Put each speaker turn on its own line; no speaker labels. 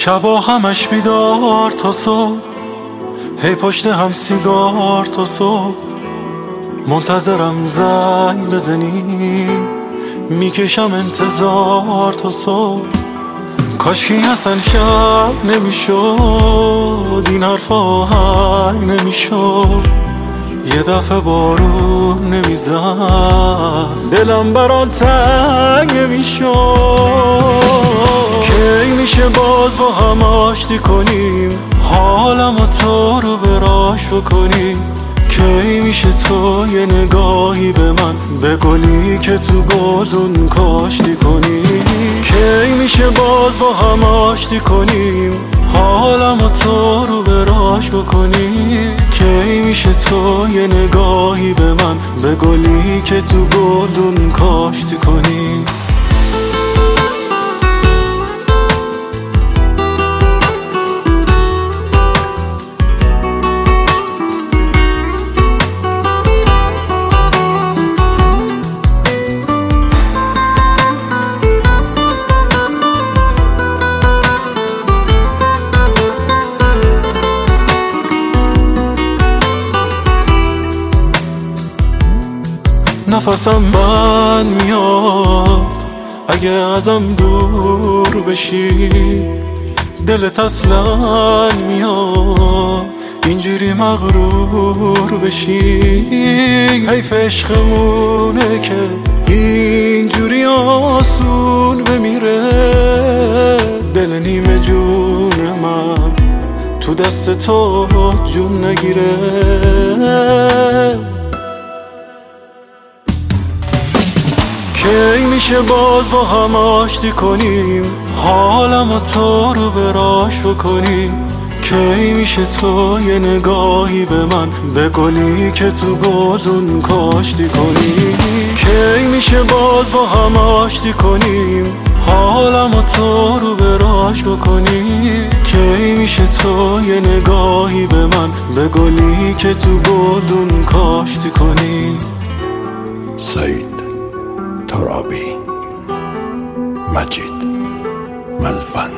شبا همش بیدار تا صبح، هی پشت هم سیگار تا صبح، منتظرم زنگ بزنی، میکشم انتظار تا صبح. کاشکی اصلا شب نمیشد، این حرف آهنگ نمیشد، یه دفعه بارون نمیزد، دلم برات تنگ نمیشد. کی میشه باز با هم آشتی کنیم، حالم تو رو براش بکنیم؟ کی میشه تو یه نگاهی به من، به گلی که تو گلدون کاشتی کنی؟ کی میشه باز با هم آشتی کنیم، حالم تو رو براش بکنی؟ کی میشه تو یه نگاهی به من، به گلی که تو گلدون کاشتی کنی؟ نفسم بند میاد اگه ازم دور بشی، دلت اصلا میاد اینجوری مغرور بشی. حیف عشقمونه که اینجوری آسون بمیره، دل نیمه جون من تو دست تو جون نگیره. کی میشه باز با هم آشتی کنیم، حالم تو رو براش بکنی؟ کی میشه تو یه نگاهی به من، به گلی که تو گلدون کاشتی کنی؟ کی میشه باز با هم آشتی کنیم، حالم تو رو براش بکنی؟ کی میشه تو یه نگاهی به من، به گلی که تو گلدون کاشتی کنی؟
سعید ترابی، مجید ملفن.